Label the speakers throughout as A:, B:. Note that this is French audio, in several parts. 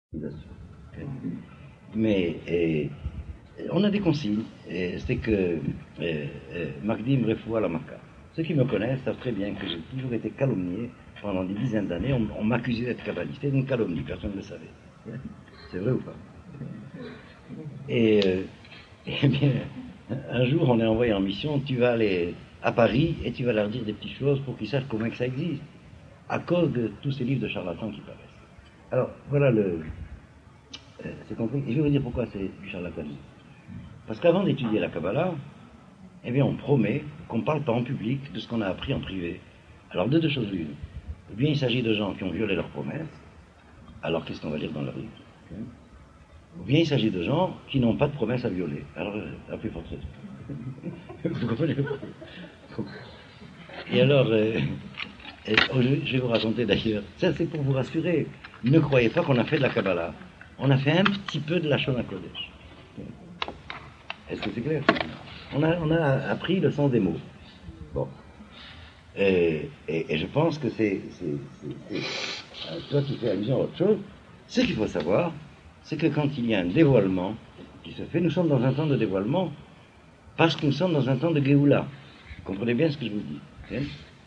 A: Mais on a des consignes. C'est que Magdim Refoua la Maka. Ceux qui me connaissent savent très bien que j'ai toujours été calomnié pendant des dizaines d'années. On m'accusait d'être kabbaliste. C'était une calomnie, personne ne le savait. C'est vrai ou pas? Et bien, un jour, on est envoyé en mission. Tu vas aller à Paris et tu vas leur dire des petites choses pour qu'ils sachent comment que ça existe, à cause de tous ces livres de charlatans qui paraissent. Alors, voilà c'est compris. Et je vais vous dire pourquoi c'est du charlatanisme. Parce qu'avant d'étudier la Kabbalah, eh bien, on promet qu'on ne parle pas en public de ce qu'on a appris en privé. Alors, de deux choses l'une. Ou bien il s'agit de gens qui ont violé leurs promesses, alors qu'est-ce qu'on va lire dans leur livre? Ou bien il s'agit de gens qui n'ont pas de promesses à violer. Alors, à plus forte raison. Vous comprenez? Et alors, je vais vous raconter d'ailleurs, ça c'est pour vous rassurer, ne croyez pas qu'on a fait de la Kabbalah. On a fait un petit peu de la Shona Kodesh. Est-ce que c'est clair? On a appris le sens des mots. Bon. Et je pense que c'est toi qui fais allusion à autre chose. Ce qu'il faut savoir, c'est que quand il y a un dévoilement qui se fait, nous sommes dans un temps de dévoilement parce que nous sommes dans un temps de Géoula. Vous comprenez bien ce que je vous dis. Hein?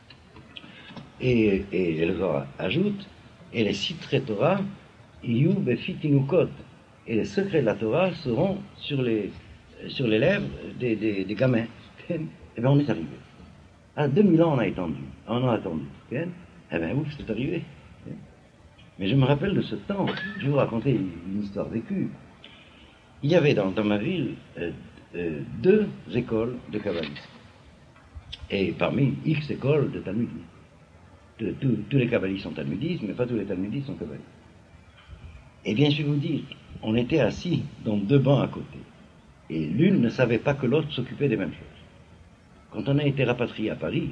A: Et le Zohar ajoute, et les citrés Torah, Iyu Befitinukot, et les secrets de la Torah seront sur les lèvres des gamins. Et bien on est arrivé. À 2000 ans on a attendu. Eh bien ouf, c'est arrivé. Mais je me rappelle de ce temps, je vais vous raconter une histoire vécue. Il y avait dans ma ville 2 écoles de kabbalistes. Et parmi X écoles de talmudisme. Tous les kabbalistes sont talmudistes, mais pas tous les talmudistes sont kabbalistes. Et bien, je vais vous dire, on était assis dans 2 bancs à côté. Et l'une ne savait pas que l'autre s'occupait des mêmes choses. Quand on a été rapatrié à Paris,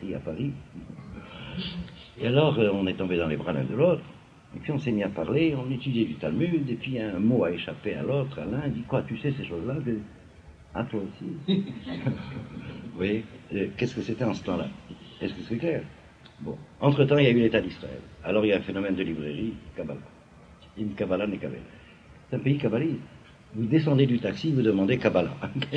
A: et alors on est tombé dans les bras l'un de l'autre, et puis on s'est mis à parler, on étudiait du Talmud, et puis un mot a échappé à l'autre, à l'un, il dit, quoi, tu sais ces choses-là? Ah, toi aussi. Vous voyez, qu'est-ce que c'était en ce temps-là? Est-ce que c'est clair? Bon. Entre-temps, il y a eu l'État d'Israël. Alors il y a un phénomène de librairie, Kabbalah. Une Kabbalah n'est Kabbalah. C'est un pays kabbaliste. Vous descendez du taxi, vous demandez Kabbalah.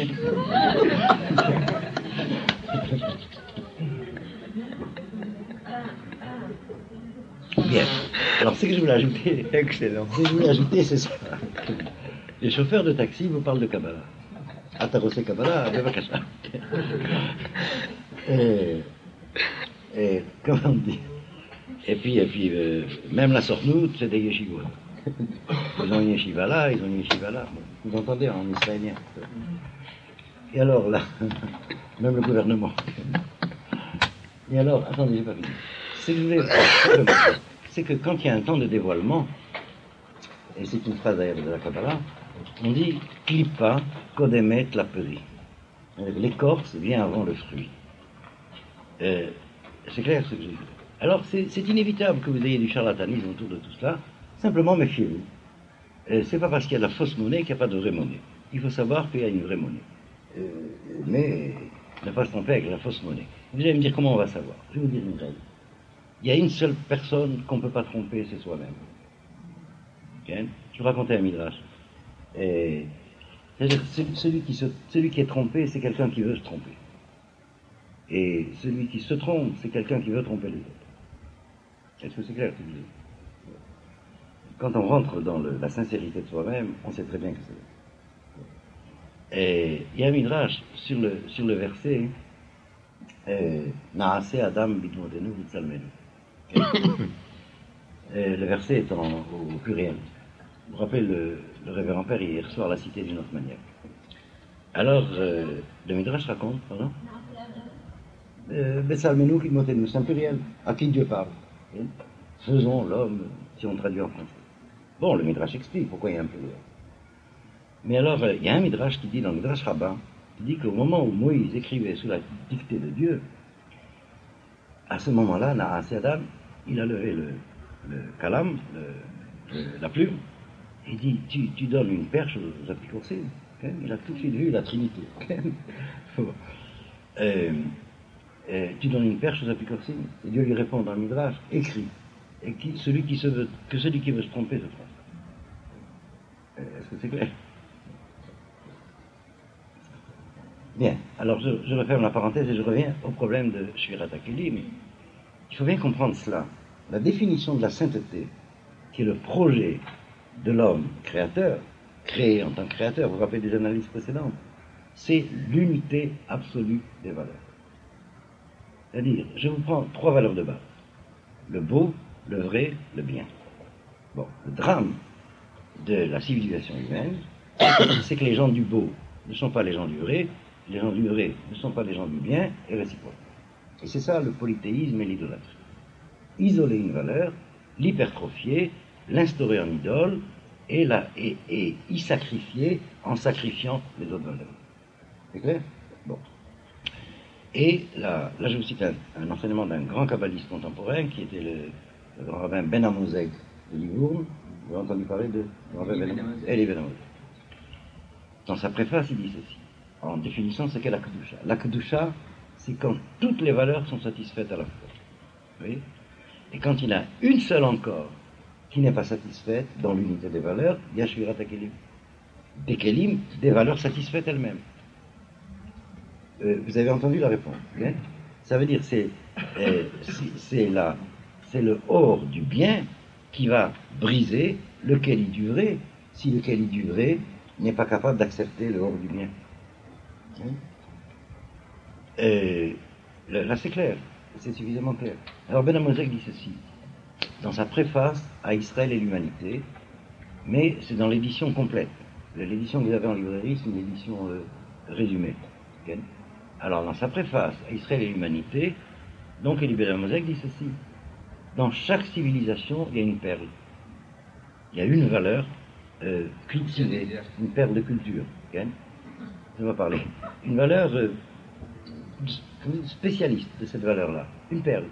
A: Bien. Alors, ce que je voulais ajouter,
B: excellent.
A: Ce que je voulais ajouter, c'est ça. Les chauffeurs de taxi vous parlent de Kabbalah. Atarosé Kabbalah, Bevakasha. Et comment on dit? Et puis même la sornoute, c'est des yeshivot. Ils ont une yeshiva là, ils ont une yeshiva là. Vous entendez en israélien. Et alors là, même le gouvernement. Et alors, attendez, j'ai pas fini. C'est que quand il y a un temps de dévoilement, et c'est une phrase d'ailleurs de la Kabbalah, on dit Klippa kodemet la peri. L'écorce vient avant le fruit. C'est clair ce que je dis. Alors c'est inévitable que vous ayez du charlatanisme autour de tout cela. Simplement méfiez-vous. C'est pas parce qu'il y a de la fausse monnaie qu'il n'y a pas de vraie monnaie. Il faut savoir qu'il y a une vraie monnaie. Mais ne pas se tromper avec la fausse monnaie. Vous allez me dire comment on va savoir. Je vais vous dire une règle. Il y a une seule personne qu'on ne peut pas tromper, c'est soi-même. Okay? Je vais raconter un midrash. C'est-à-dire, celui qui est trompé, c'est quelqu'un qui veut se tromper. Et celui qui se trompe, c'est quelqu'un qui veut tromper les autres. Est-ce que c'est clair? Quand on rentre dans la sincérité de soi-même, on sait très bien que c'est. Et il y a un midrash sur le verset Naase Adam bidmodenu vitzalmenu. Le verset est au pluriel. Vous vous rappelez, le révérend père hier soir l'a cité d'une autre manière. Alors, le midrash raconte, pardon, Betsalmenu bidmodenu, c'est un pluriel. À qui Dieu parle? Faisons l'homme, si on traduit en français. Bon, le midrash explique pourquoi il y a un pluriel. Mais alors, il y a un midrash qui dit, dans le midrash rabbin, qui dit qu'au moment où Moïse écrivait sous la dictée de Dieu, à ce moment-là, Naas Adam, il a levé le kalam, la plume, et il dit, tu donnes une perche aux apicoursines. Okay? Il a tout de suite vu la Trinité. Okay? Tu donnes une perche aux apicoursines. Et Dieu lui répond dans le midrash, écris. Et celui qui veut se tromper se trompe. Est-ce que c'est clair? Bien, alors je referme la parenthèse et je reviens au problème de Shvirat HaKelim. Il faut bien comprendre cela. La définition de la sainteté, qui est le projet de l'homme créateur, créé en tant que créateur, vous vous rappelez des analyses précédentes, c'est l'unité absolue des valeurs. C'est-à-dire, je vous prends 3 valeurs de base. Le beau, le vrai, le bien. Bon, le drame de la civilisation humaine, c'est que les gens du beau ne sont pas les gens du vrai, les gens du vrai ne sont pas les gens du bien, et réciproque. Et c'est ça le polythéisme et l'idolâtrie. Isoler une valeur, l'hypertrophier, l'instaurer en idole, et y sacrifier en sacrifiant les autres valeurs. C'est clair? Bon. Et là je vous cite un enseignement d'un grand kabbaliste contemporain qui était le grand rabbin Ben Amozeg de Livourne. Vous avez entendu parler de Eli Ben Amozeg. Dans sa préface, il dit ceci, en définissant ce qu'est la Kedusha. La Kedusha, c'est quand toutes les valeurs sont satisfaites à la fois. Vous voyez? Et quand il y en a une seule encore qui n'est pas satisfaite dans l'unité des valeurs, il y a Shvirat HaKelim. Des Kelim, des valeurs satisfaites elles-mêmes. Vous avez entendu la réponse, hein? Ça veut dire c'est le or du bien qui va briser le Keli du vrai, si le Keli du vrai n'est pas capable d'accepter le or du bien. Là c'est clair, c'est suffisamment clair. Alors Ben Amozeg dit ceci, dans sa préface à Israël et l'humanité, mais c'est dans l'édition complète. L'édition que vous avez en librairie, c'est une édition résumée. Okay? Alors, dans sa préface à Israël et l'humanité, donc Eli Ben Amozeg dit ceci, dans chaque civilisation, il y a une perle. Il y a une valeur cultivée, une perle de culture. Okay? Je vais parler. Une valeur spécialiste de cette valeur-là, une perle.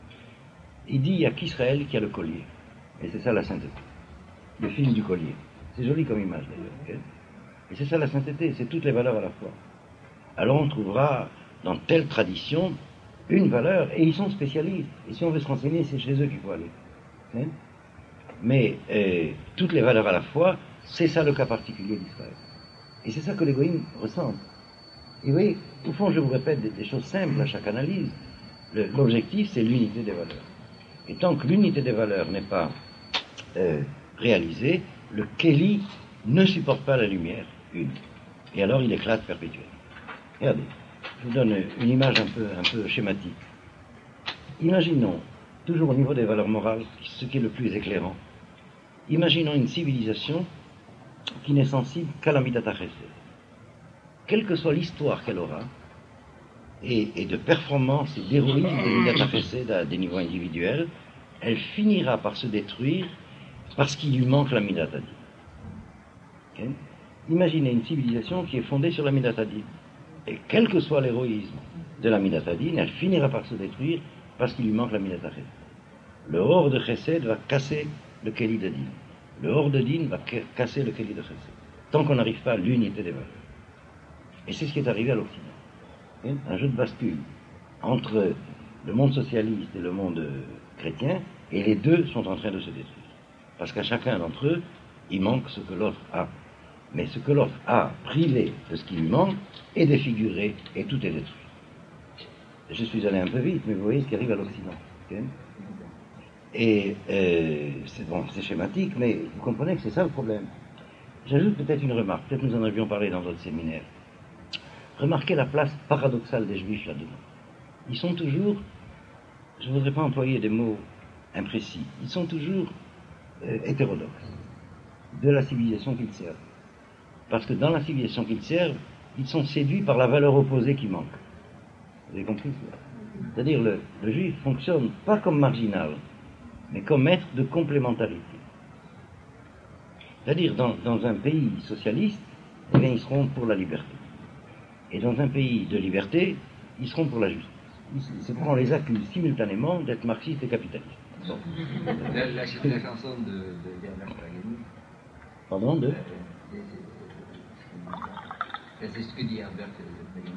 A: Il dit, il n'y a qu'Israël qui a le collier. Et c'est ça la sainteté. Le fil du collier. C'est joli comme image d'ailleurs. Okay? Et c'est ça la sainteté, c'est toutes les valeurs à la fois. Alors on trouvera dans telle tradition une valeur, et ils sont spécialistes. Et si on veut se renseigner, c'est chez eux qu'il faut aller. Okay? Mais toutes les valeurs à la fois, c'est ça le cas particulier d'Israël. Et c'est ça que les goïms ressentent. Et vous voyez, au fond, je vous répète des choses simples à chaque analyse. L'objectif, c'est l'unité des valeurs. Et tant que l'unité des valeurs n'est pas réalisée, le Keli ne supporte pas la lumière une. Et alors il éclate perpétuellement. Regardez, je vous donne une image un peu schématique. Imaginons, toujours au niveau des valeurs morales, ce qui est le plus éclairant, imaginons une civilisation qui n'est sensible qu'à la Midat HaChesed. Quelle que soit l'histoire qu'elle aura, et de performance et d'héroïsme de Midat HaChesed à des niveaux individuels, elle finira par se détruire parce qu'il lui manque la Midat Hadin. Okay? Imaginez une civilisation qui est fondée sur la Midat Hadin. Et quel que soit l'héroïsme de la Midat Hadin, elle finira par se détruire parce qu'il lui manque la Midat HaChesed. Le Or de Chesed va casser le Keli de Din. Le Or de Din va casser le Keli de Chesed. Tant qu'on n'arrive pas à l'unité des valeurs. Et c'est ce qui est arrivé à l'Occident. Okay? Un jeu de bascule entre le monde socialiste et le monde chrétien, et les deux sont en train de se détruire. Parce qu'à chacun d'entre eux, il manque ce que l'autre a. Mais ce que l'autre a, privé de ce qui lui manque, est défiguré et tout est détruit. Je suis allé un peu vite, mais vous voyez ce qui arrive à l'Occident. Okay? Et c'est schématique, mais vous comprenez que c'est ça le problème. J'ajoute peut-être une remarque, peut-être nous en avions parlé dans d'autres séminaires. Remarquez la place paradoxale des Juifs là-dedans. Ils sont toujours, je ne voudrais pas employer des mots imprécis, ils sont toujours hétérodoxes de la civilisation qu'ils servent. Parce que dans la civilisation qu'ils servent, ils sont séduits par la valeur opposée qui manque. Vous avez compris cela? C'est-à-dire le juif fonctionne pas comme marginal, mais comme maître de complémentarité. C'est-à-dire dans un pays socialiste, eh bien, ils seront pour la liberté. Et dans un pays de liberté, ils seront pour la justice. C'est pourquoi on les accuse simultanément d'être marxistes et capitalistes. Bon.
B: La chanson de Bernard Pagani.
A: Pardon, de
B: c'est ce que dit Herbert Pagani.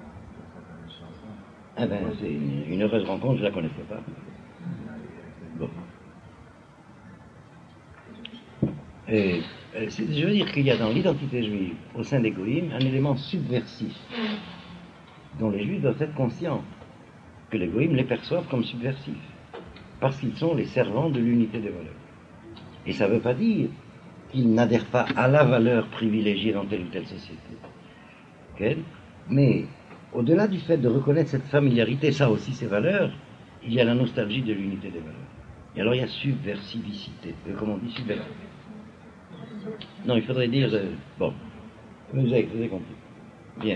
A: Ah ben, c'est une heureuse rencontre, je ne la connaissais pas. Bon. Et Je veux dire qu'il y a dans l'identité juive, au sein des goïms, un élément subversif, dont les juifs doivent être conscients, que les goïms les perçoivent comme subversifs, parce qu'ils sont les servants de l'unité des valeurs. Et ça ne veut pas dire qu'ils n'adhèrent pas à la valeur privilégiée dans telle ou telle société. Okay? Mais au-delà du fait de reconnaître cette familiarité, ça aussi ces valeurs, il y a la nostalgie de l'unité des valeurs. Et alors il y a subversivicité. Comment on dit subversivité? Non, il faudrait dire... bon, vous avez compris. Bien.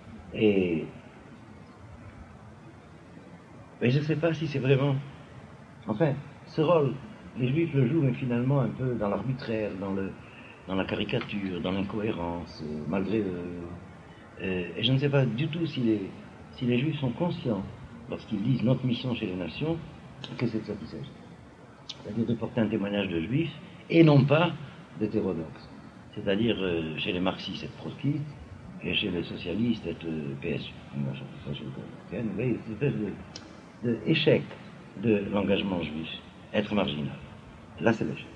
A: Mais je ne sais pas si c'est vraiment... Enfin, ce rôle, les Juifs le jouent, mais finalement un peu dans l'arbitraire, dans la caricature, dans l'incohérence, malgré... et je ne sais pas du tout si les Juifs sont conscients, lorsqu'ils disent notre mission chez les nations, que c'est de ça qu'il s'agit. C'est-à-dire de porter un témoignage de Juifs, et non pas d'hétérodoxes. C'est-à-dire chez les marxistes être trotskistes, et chez les socialistes être PSU. Vous voyez, c'est une espèce d'échec de l'engagement juif, être marginal. Là, c'est l'échec.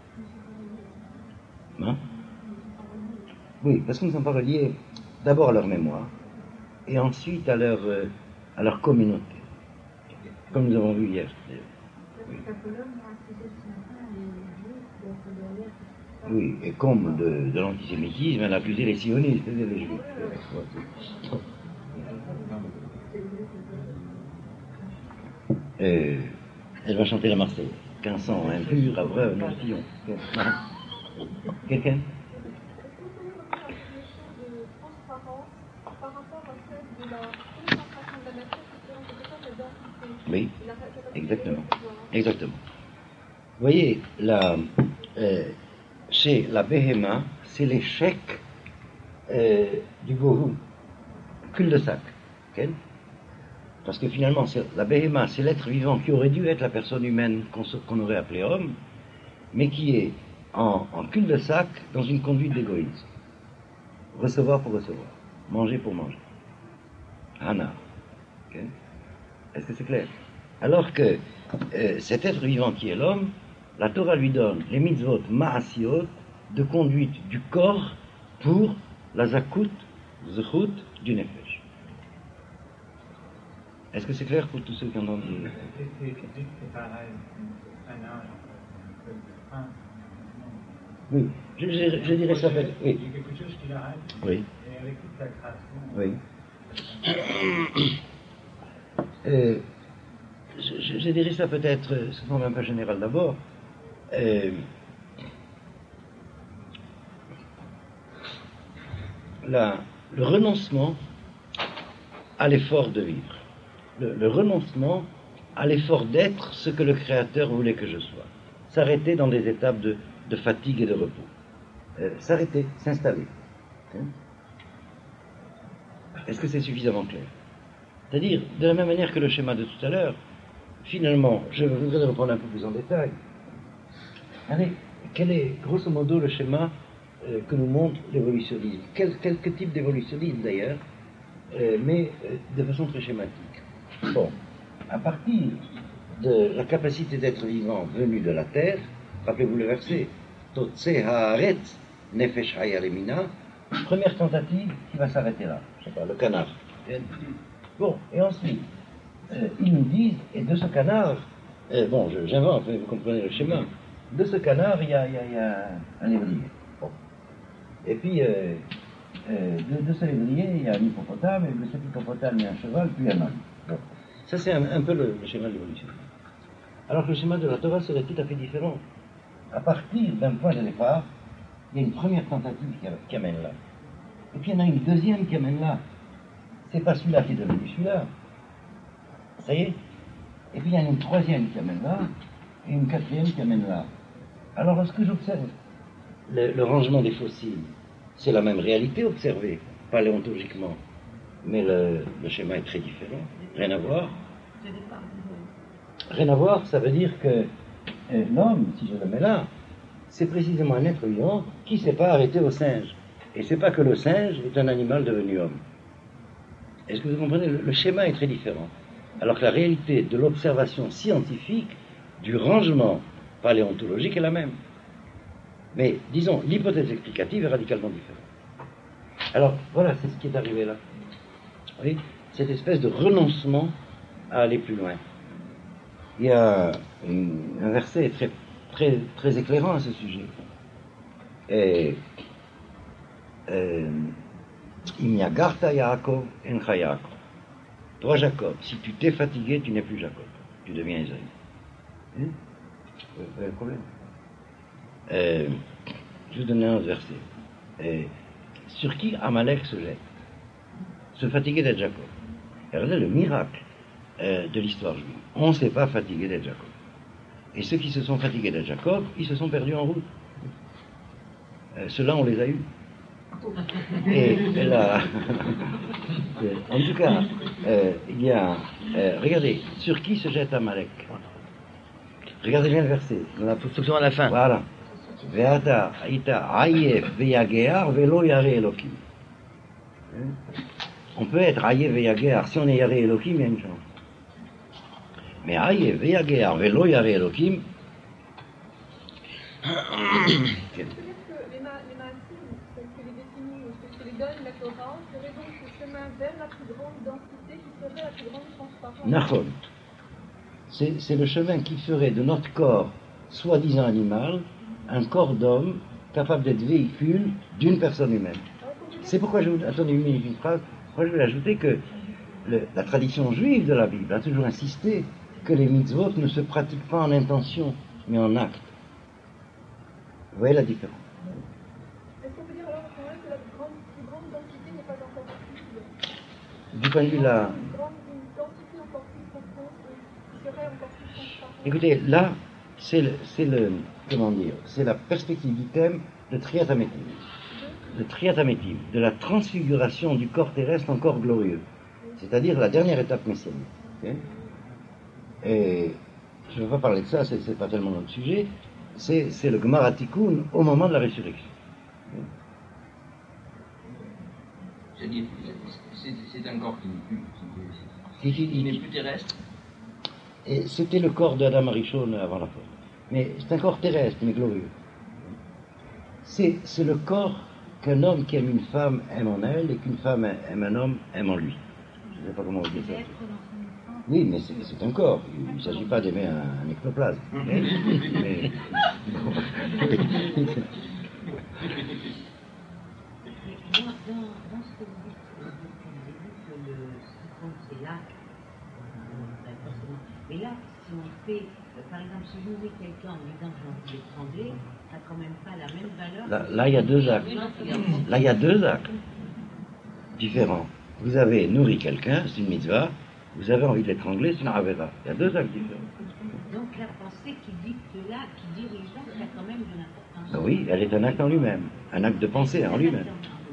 A: Hein? Oui, parce qu'ils ne sont pas reliés d'abord à leur mémoire, et ensuite à leur communauté, comme nous avons vu hier. Oui, et comme de l'antisémitisme, elle a accusé les sionistes, les juifs. Elle va chanter la Marseillaise. Qu'un sang impur, abreuve nos sillons. Quelqu'un? Oui, exactement. Exactement. Vous voyez, chez la Béhéma, c'est l'échec du Gohou, cul-de-sac. Okay? Parce que finalement, la Béhéma, c'est l'être vivant qui aurait dû être la personne humaine qu'on aurait appelée homme, mais qui est en cul-de-sac dans une conduite d'égoïsme. Recevoir pour recevoir, manger pour manger. Hana. Okay? Est-ce que c'est clair? Alors que cet être vivant qui est l'homme, la Torah lui donne les mitzvot ma'asiot de conduite du corps pour la zakut, zechut du nefesh. Est-ce que c'est clair pour tous ceux qui entendent dire? Oui, je dirais ça peut-être. Oui.
C: Il y a quelque chose qui l'arrête.
A: Oui.
C: Et avec toute la création.
A: Oui. Je dirais ça peut-être, sous forme un peu générale d'abord. Le renoncement à l'effort de vivre. Le renoncement à l'effort d'être ce que le Créateur voulait que je sois. S'arrêter dans des étapes de fatigue et de repos. S'arrêter, s'installer. Est-ce que c'est suffisamment clair? C'est-à-dire, de la même manière que le schéma de tout à l'heure, finalement, je voudrais reprendre un peu plus en détail. Allez, quel est, grosso modo, le schéma que nous montre l'évolutionnisme? Quel type d'évolutionnisme, d'ailleurs, mais de façon très schématique. Bon, à partir de la capacité d'être vivant venu de la terre, rappelez-vous le verset, Totse haaretz nefesh haya lemina, première tentative qui va s'arrêter là, je sais pas, le canard. Bon, et ensuite, ils nous disent, et de ce canard, bon, j'invente, vous comprenez le schéma, de ce canard, il y a un lévrier. Bon. Et puis, de ce lévrier, il y a un hippopotame, et de cet hippopotame, il y a un cheval, puis un âne. Bon. Ça, c'est un peu le schéma de l'évolution. Alors que le schéma de la Torah serait tout à fait différent. À partir d'un point de départ, il y a une première tentative qui amène là. Et puis il y en a une deuxième qui amène là. C'est pas celui-là qui est devenu celui-là. Ça y est. Et puis il y en a une troisième qui amène là, et une quatrième qui amène là. Alors lorsque j'observe le rangement des fossiles, c'est la même réalité observée, paléontologiquement, mais le schéma est très différent. Rien à voir. Rien à voir, ça veut dire que l'homme, si je le mets là, c'est précisément un être vivant qui ne s'est pas arrêté au singe. Et c'est pas que le singe est un animal devenu homme. Est-ce que vous comprenez? Le schéma est très différent. Alors que la réalité de l'observation scientifique, du rangement paléontologique est la même. Mais disons, l'hypothèse explicative est radicalement différente. Alors, voilà, c'est ce qui est arrivé là. Vous voyez, cette espèce de renoncement à aller plus loin. Il y a un verset très éclairant à ce sujet. Et Imyagarta Yaakov Encha Yaakov. Toi, Jacob, si tu t'es fatigué, tu n'es plus Jacob. Tu deviens Isaïe. Vous avez un problème? Je vais donner un autre verset. Sur qui Amalek se jette? Se fatiguer d'être Jacob. Et regardez le miracle de l'histoire juive. On ne s'est pas fatigué d'être Jacob. Et ceux qui se sont fatigués d'être Jacob, ils se sont perdus en route. Ceux-là, on les a eus. Et là, en tout cas, il y a... regardez, sur qui se jette Amalek? Regardez bien le verset.
D: Dans la construction à la fin.
A: Voilà. Ve'ata ita ayef ve'yagear ve'lo yare Elokim. On peut être ayef ve'yagear. Si on est yare Elokim, il y a une chance. Mais ayef ve'yagear ve'lo yare Elokim...
E: donne la Torah serait donc ce chemin vers la plus grande densité qui serait la plus grande transparence.
A: Nahon. C'est le chemin qui ferait de notre corps, soi-disant animal, un corps d'homme capable d'être véhicule d'une personne humaine. C'est pourquoi je vous... Attendez une minute, une phrase. Moi, je vais ajouter que la tradition juive de la Bible a toujours insisté que les mitzvot ne se pratiquent pas en intention, mais en acte. Vous voyez la différence? Du point de vue là, écoutez, là, c'est comment dire, c'est la perspective du thème de Triatamétim. Le Triatamétim, de la transfiguration du corps terrestre en corps glorieux. C'est-à-dire la dernière étape messianique. Okay? Et je ne vais pas parler de ça, c'est pas tellement notre sujet. C'est le Gemara Tikkun au moment de la résurrection.
B: C'est-à-dire, c'est un corps qui n'est plus, qui n'est plus terrestre.
A: Et c'était le corps d'Adam Arishon avant la faute. Mais c'est un corps terrestre, mais glorieux. C'est le corps qu'un homme qui aime une femme aime en elle, et qu'une femme aime un homme aime en lui. Je ne sais pas comment vous dire ça. Oui, mais c'est un corps. Il ne s'agit pas d'aimer un ectoplasme. Mais
F: Dans ce que vous dites depuis le début, que ce qui compte c'est l'acte, forcément. Mais là, si on fait, par exemple, si je nourris quelqu'un en disant que j'ai envie de l'étrangler, ça n'a quand même pas la même valeur.
A: Là, il y a deux actes. Là, il y a deux actes différents. Vous avez nourri quelqu'un, c'est une mitzvah. Vous avez envie de l'étrangler, c'est une avera. Il y a deux actes différents.
F: Donc la pensée qui dicte là, qui dirige là, ça a quand même de l'importance.
A: Ben oui, elle est un acte en lui-même. Un acte de pensée en lui-même.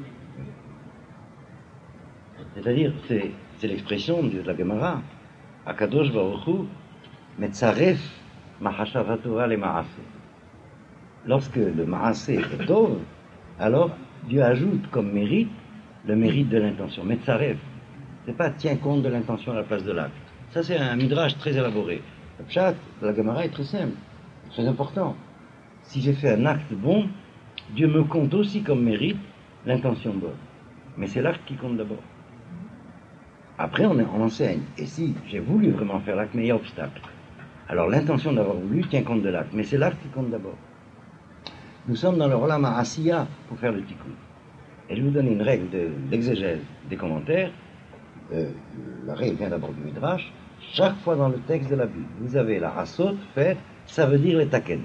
A: C'est-à-dire, c'est l'expression de la Gemara. Akadosh Baruch Hu metzaref machashav haTorah le ma'aseh. Lorsque le ma'aseh est tov, alors Dieu ajoute comme mérite le mérite de l'intention. Metzaref, c'est pas tient compte de l'intention à la place de l'acte. Ça, c'est un midrash très élaboré. Le pshat de la Gemara est très simple, très important. Si j'ai fait un acte bon, Dieu me compte aussi comme mérite l'intention bonne. Mais c'est l'acte qui compte d'abord. Après, on enseigne. Et si j'ai voulu vraiment faire l'acte, mais il y a obstacle. Alors l'intention d'avoir voulu tient compte de l'acte. Mais c'est l'acte qui compte d'abord. Nous sommes dans le Olam HaAsiya pour faire le tikkun. Et je vais vous donner une règle d'exégèse des commentaires. La règle vient d'abord du Midrash. Chaque fois dans le texte de la Bible, vous avez la asot, faire, ça veut dire les taken.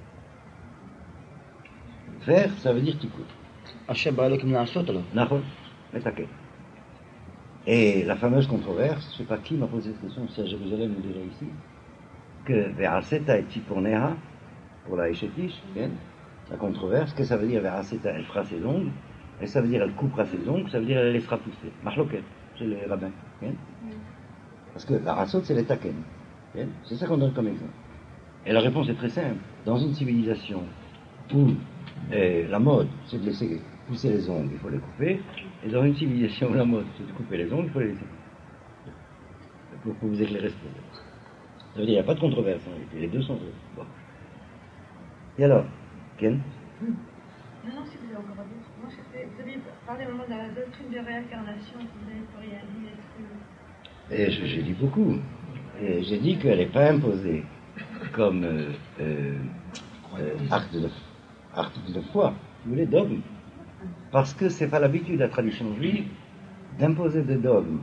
A: Faire, ça veut dire tikkun.
D: Hashem ba'alokim la'asot alors.
A: Nahon, les taken. Et la fameuse controverse, je ne sais pas qui m'a posé cette question, c'est à Jérusalem ou déjà ici, que Ve'aseta et Tziponeha, pour la Eshetish, la controverse, que ça veut dire Ve'aseta, elle fera ses ongles, et ça veut dire elle coupera ses ongles, ça veut dire elle laissera pousser. Marloquet, chez les rabbins. Parce que la rasot, c'est les taken. C'est ça qu'on donne comme exemple. Et la réponse est très simple. Dans une civilisation où la mode, c'est de laisser pousser les ongles, il faut les couper. Et dans une civilisation où la mode, c'est de couper les ongles, il faut les laisser. Pour vous éclairer ce problème. Ça veut dire qu'il n'y a pas de controverse en réalité. Les deux sont vrais. Bon. Et alors, Ken?
E: Non, si vous avez encore dit. Moi, vous avez parlé au moment de la doctrine de réincarnation, vous avez pas rien dit. Est-ce que...
A: Et j'ai dit beaucoup. Et j'ai dit qu'elle n'est pas imposée comme article de foi, vous voulez, dogme. Parce que c'est pas l'habitude de la tradition juive d'imposer des dogmes,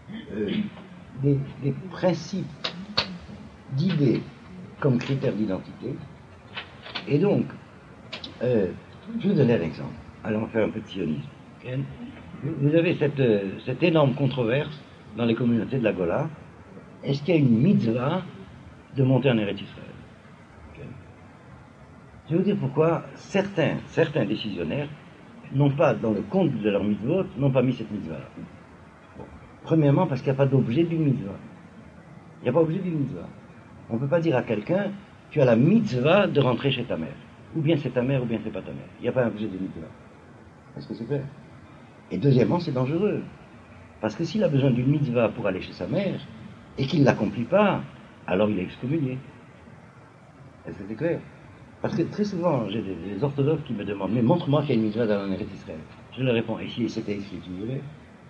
A: des principes d'idées comme critères d'identité. Et donc, je vais vous donner un exemple. Allons faire un peu de sionisme. Okay? Vous avez cette énorme controverse dans les communautés de la Gola. Est-ce qu'il y a une mitzvah de monter en Eretz Israël? Okay? Je vais vous dire pourquoi certains décisionnaires n'ont pas, dans le compte de leur mitzvot, n'ont pas mis cette mitzvah-là. Bon. Premièrement, parce qu'il n'y a pas d'objet d'une mitzvah. Il n'y a pas d'objet d'une mitzvah. On ne peut pas dire à quelqu'un, tu as la mitzvah de rentrer chez ta mère. Ou bien c'est ta mère, ou bien c'est pas ta mère. Il n'y a pas un objet de mitzvah. Est-ce que c'est clair? Et deuxièmement, c'est dangereux. Parce que s'il a besoin d'une mitzvah pour aller chez sa mère, et qu'il ne l'accomplit pas, alors il est excommunié. Est-ce que c'est clair? Parce que très souvent, j'ai des orthodoxes qui me demandent, mais montre-moi qu'il y a une mitzvah dans l'Eretz Israël. Je leur réponds, et si c'était écrit, tu voulais?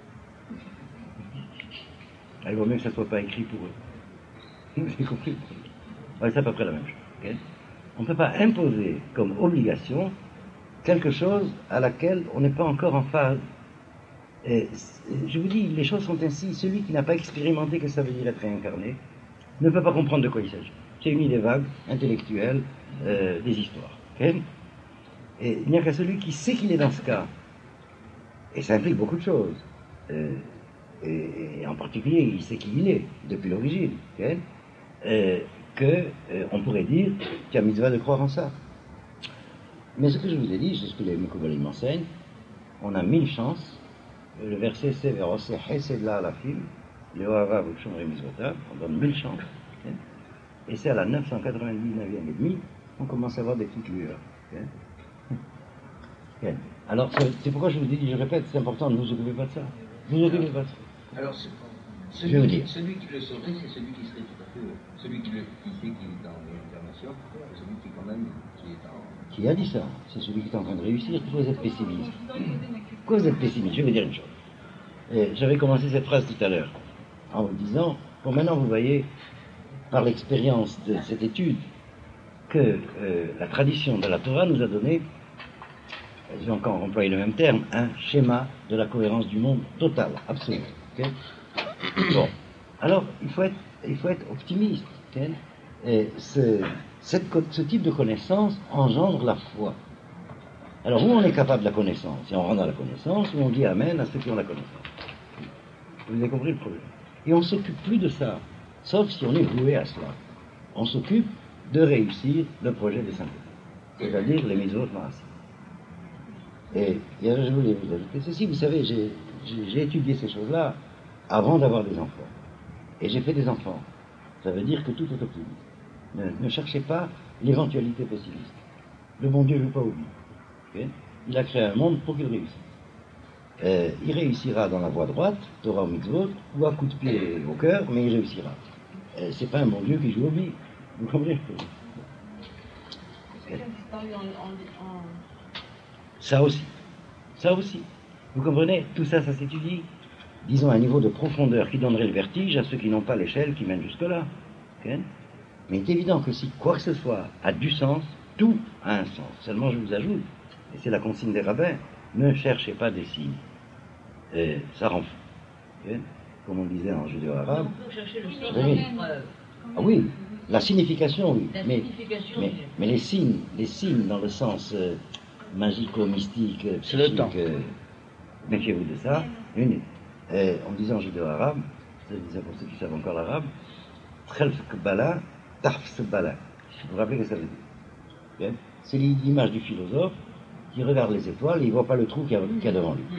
A: Il vaut mieux que ça ne soit pas écrit pour eux. Vous avez compris? Ouais, c'est à peu près la même chose. Okay? On ne peut pas imposer comme obligation quelque chose à laquelle on n'est pas encore en phase. Et je vous dis, les choses sont ainsi. Celui qui n'a pas expérimenté que ça veut dire être réincarné ne peut pas comprendre de quoi il s'agit. C'est une idée vague, intellectuelle, des histoires. Okay? Et il n'y a qu'à celui qui sait qu'il est dans ce cas, et ça implique beaucoup de choses, et en particulier, il sait qui il est, depuis l'origine, okay? On pourrait dire qu'il y a mitzvah de croire en ça. Mais ce que je vous ai dit, c'est ce que les Mekoubalim m'enseignent, on a 1000 chances. Le verset c'est Verosé Hesed la Alafim, le Ohava Vukshomre Mizvotav, on donne 1000 chances. Okay? Et c'est à la 999e et demi, on commence à avoir des petites lueurs. Okay? Okay. Alors, c'est pourquoi je vous dis, je répète, c'est important, ne vous occupez pas de ça. Ne vous occupez pas de ça.
B: Alors, celui qui le saurait, c'est celui qui serait tout à fait. Celui qui sait qu'il est dans l'incarnation, c'est celui qui, quand même, qui est en.
A: Qui a dit ça? C'est celui qui est en train de réussir. Pourquoi vous êtes pessimiste? Pourquoi vous êtes pessimiste? Je vais vous dire une chose. J'avais commencé cette phrase tout à l'heure en vous disant, bon, maintenant vous voyez, par l'expérience de cette étude, que la tradition de la Torah nous a donné, je vais encore employer le même terme, un schéma de la cohérence du monde total, absolu. Okay? Bon, alors il faut être optimiste. Okay? Et ce type de connaissance engendre la foi. Alors où on est capable de la connaissance, et on rentre dans la connaissance, ou on dit amen à ceux qui ont la connaissance. Vous avez compris le problème. Et on ne s'occupe plus de ça, sauf si on est voué à cela. On s'occupe de réussir le projet de sainteté, c'est-à-dire les mitzvot ma'aseh. Et je voulais vous ajouter ceci, vous savez, j'ai étudié ces choses-là avant d'avoir des enfants. Et j'ai fait des enfants. Ça veut dire que tout est optimiste. Ne cherchez pas l'éventualité pessimiste. Le bon Dieu ne veut pas oublier. Okay? Il a créé un monde pour qu'il réussisse. Il réussira dans la voie droite, Torah ou mitzvot, ou à coup de pied au cœur, mais il réussira. C'est pas un bon Dieu qui joue au billes. Vous comprenez? Ça aussi. Vous comprenez? Tout ça, ça s'étudie. Disons à un niveau de profondeur qui donnerait le vertige à ceux qui n'ont pas l'échelle qui mène jusque-là. Okay? Mais il est évident que si quoi que ce soit a du sens, tout a un sens. Seulement, je vous ajoute, et c'est la consigne des rabbins, ne cherchez pas des signes. Ça rend fou. Okay? Comme on disait en judéo-arabe.
F: On peut chercher le sens
A: Oui.
F: de preuve.
A: Ah oui, la signification, oui.
F: La
A: Mais
F: signification,
A: les signes dans le sens magico-mystique,
D: C'est le temps.
A: méfiez-vous de ça. On disait en judéo-arabe, je dis ça pour ceux qui savent encore l'arabe, Tchelf Kbala, Tafs Bala. Vous vous rappelez ce que ça veut dire? Okay? C'est l'image du philosophe qui regarde les étoiles et il ne voit pas le trou qu'il y a devant lui.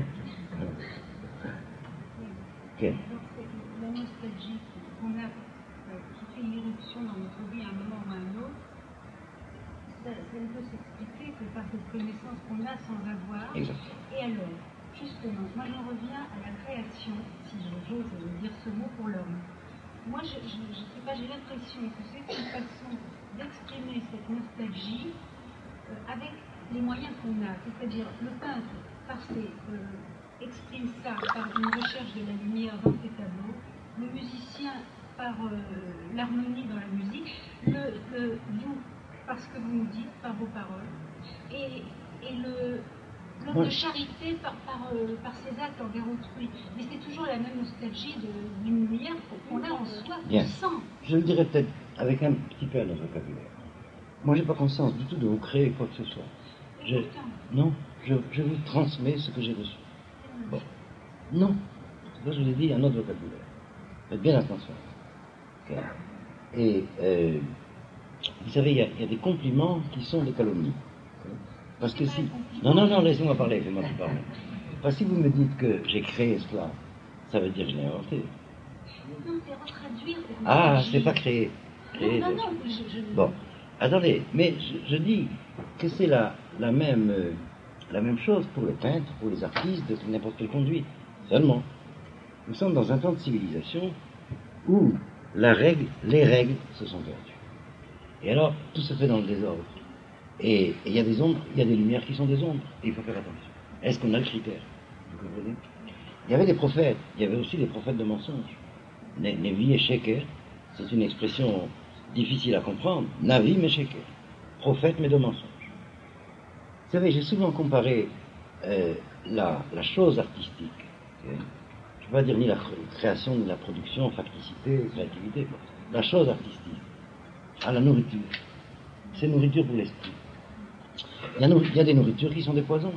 A: Okay.
G: La nostalgie qu'on a, qui fait une éruption dans notre vie à un moment ou à un autre, ça ne peut s'expliquer que par cette connaissance qu'on a sans avoir.
A: Exact.
G: Et alors, justement, moi j'en reviens à la création, si j'ose dire ce mot pour l'homme. Moi, je sais pas, j'ai l'impression que c'est une façon d'exprimer cette nostalgie avec les moyens qu'on a. C'est-à-dire, le peintre exprime ça par une recherche de la lumière dans ses tableaux, le musicien par l'harmonie dans la musique, vous par ce que vous nous dites, par vos paroles, et l'homme de charité par ses actes envers autrui. Mais c'est toujours la même nostalgie d'une lumière qu'on a en soi, qu'on sent.
A: Je le dirais peut-être avec un petit peu à notre vocabulaire. Moi, je n'ai pas conscience du tout de vous créer quoi que ce soit. Non, je vous transmets ce que j'ai reçu. Bon. Non, c'est pas ce que je l'ai dit à notre vocabulaire. Faites bien attention. Okay. Et vous savez, il y a des compliments qui sont des calomnies. Okay. Parce que si... Non, laissez-moi parler, faites-moi plus parler. Parce que si vous me dites que j'ai créé cela, ça veut dire que je l'ai inventé.
G: Non, c'est retraduire.
A: Ah, c'est pas créer.
G: Non,
A: Bon, attendez, mais je dis que c'est la même chose pour les peintres, pour les artistes, de n'importe quelle conduite. Seulement, nous sommes dans un temps de civilisation où les règles se sont perdues. Et alors, tout se fait dans le désordre. Et il y a des ombres, il y a des lumières qui sont des ombres. Et il faut faire attention. Est-ce qu'on a le critère? Vous comprenez? Il y avait des prophètes, il y avait aussi des prophètes de mensonges. Nevi et Sheker, c'est une expression difficile à comprendre. Navi mais Sheker. Prophète mais de mensonges. Vous savez, j'ai souvent comparé la chose artistique. Okay? Je ne veux pas dire ni la création, ni la production, facticité, créativité. La chose artistique à la nourriture. C'est nourriture pour l'esprit. Il y a des nourritures qui sont des poisons.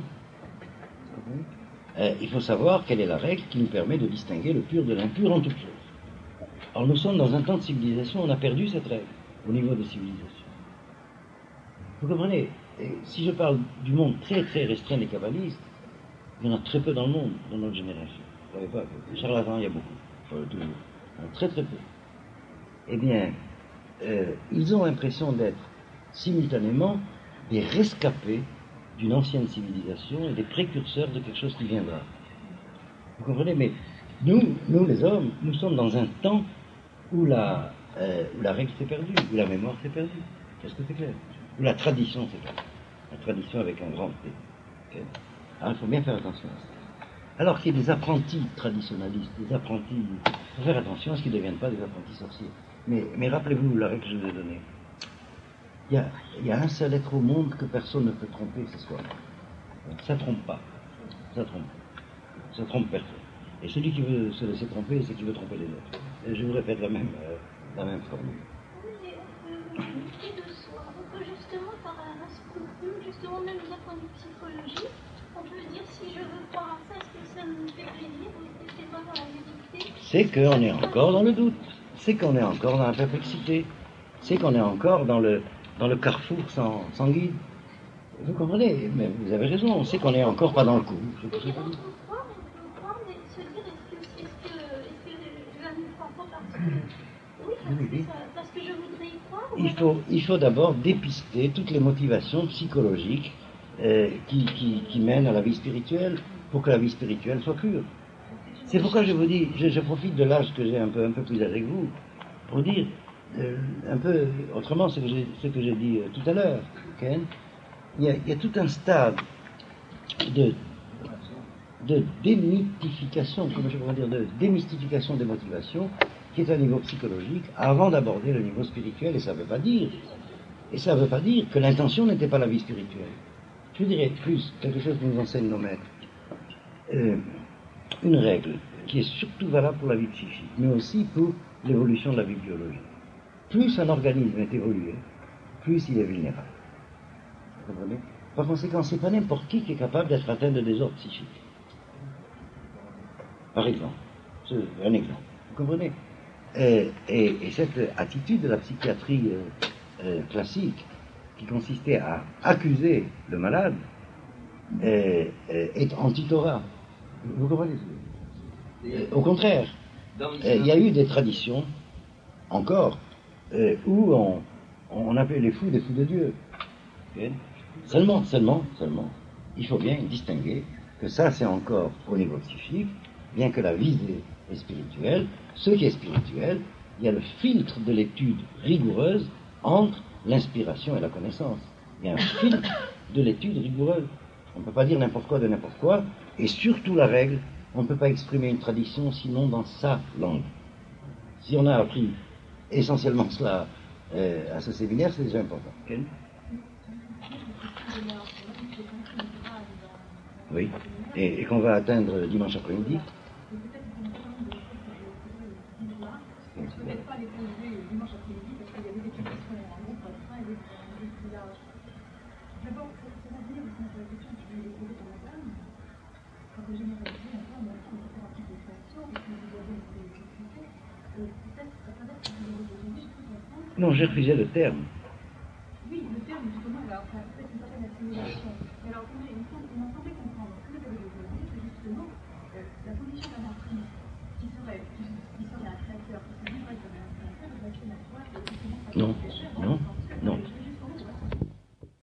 A: Il faut savoir quelle est la règle qui nous permet de distinguer le pur de l'impur en toute chose. Alors nous sommes dans un temps de civilisation, on a perdu cette règle au niveau de civilisation. Vous comprenez? Et si je parle du monde très très restreint des kabbalistes, il y en a très peu dans le monde, dans notre génération. Vous ne savez pas, des charlatans, il y a beaucoup, toujours. Très très peu. Eh bien, ils ont l'impression d'être simultanément des rescapés d'une ancienne civilisation et des précurseurs de quelque chose qui viendra. Vous comprenez? Mais nous les hommes, nous sommes dans un temps où la règle s'est perdue, où la mémoire s'est perdue. Est-ce que c'est clair? Où la tradition s'est perdue. La tradition avec un grand T. Okay. Alors il faut bien faire attention à ça. Alors qu'il y a des apprentis traditionnalistes, des apprentis... Il faut faire attention à ce qu'ils ne deviennent pas des apprentis sorciers. Mais rappelez-vous la règle que je vous ai donnée. Il y a un seul être au monde que personne ne peut tromper, c'est soi. Ça ne trompe pas. Ça trompe personne. Et celui qui veut se laisser tromper, c'est qu'il veut tromper les autres. Et je vous répète la même formule.
H: Oui, on peut de soi. On peut justement, par un scrupule, justement même d'un point de vue psychologique, on peut se dire si je veux croire à ça, est-ce que ça me fait plaisir ou est-ce que c'est vraiment la vérité?
A: C'est qu'on est encore dans le doute. C'est qu'on est encore dans la perplexité. C'est qu'on est encore dans le carrefour sans guide. Vous comprenez? Mais vous avez raison, on sait qu'on n'est encore pas dans le coup.
H: Oui, mais on peut croire, mais se dire est-ce que je ne crois pas parce que je voudrais y croire?
A: Il faut d'abord dépister toutes les motivations psychologiques qui mènent à la vie spirituelle pour que la vie spirituelle soit pure. C'est pourquoi je vous dis, je profite de l'âge que j'ai un peu plus avec vous pour dire un peu autrement ce que j'ai dit tout à l'heure. Okay? Il y a tout un stade de démythification, comment je pourrais dire, de démystification des motivations qui est à niveau psychologique avant d'aborder le niveau spirituel, et ça ne veut pas dire que l'intention n'était pas la vie spirituelle. Je dirais plus quelque chose que nous enseignent nos maîtres. Une règle qui est surtout valable pour la vie psychique, mais aussi pour l'évolution de la vie biologique. Plus un organisme est évolué, plus il est vulnérable. Vous comprenez? Par conséquent, c'est pas n'importe qui est capable d'être atteint de désordre psychique. Par exemple, c'est un exemple. Vous comprenez? Et cette attitude de la psychiatrie classique, qui consistait à accuser le malade, est anti-Torah. Vous comprenez? Au contraire, il y a eu des traditions, encore, où on appelait les fous des fous de Dieu. Okay? Seulement, il faut bien distinguer que ça, c'est encore au niveau psychique, bien que la visée est spirituelle. Ce qui est spirituel, il y a le filtre de l'étude rigoureuse entre l'inspiration et la connaissance. Il y a de l'étude rigoureuse. On ne peut pas dire n'importe quoi de n'importe quoi, et surtout la règle, on ne peut pas exprimer une tradition sinon dans sa langue. Si on a appris essentiellement cela à ce séminaire, c'est déjà important. Ken? Oui, et qu'on va atteindre dimanche après-midi.
I: Peut-être pas les poser dimanche après-midi parce qu'il y a des équipes qui sont en groupe restreint et des plus larges. D'abord, c'est revenir aussi sur la question que je voulais poser pour madame. Quand on généralise un peu, on a faire un type de création, et puis vous avez expliqué, peut-être à travers ce que vous avez aujourd'hui, je peux comprendre.
A: Non, j'ai refusé le terme.
I: Oui, le terme, justement, alors, ça peut être une certaine assimilation. Mais alors, il m'a semblé comprendre que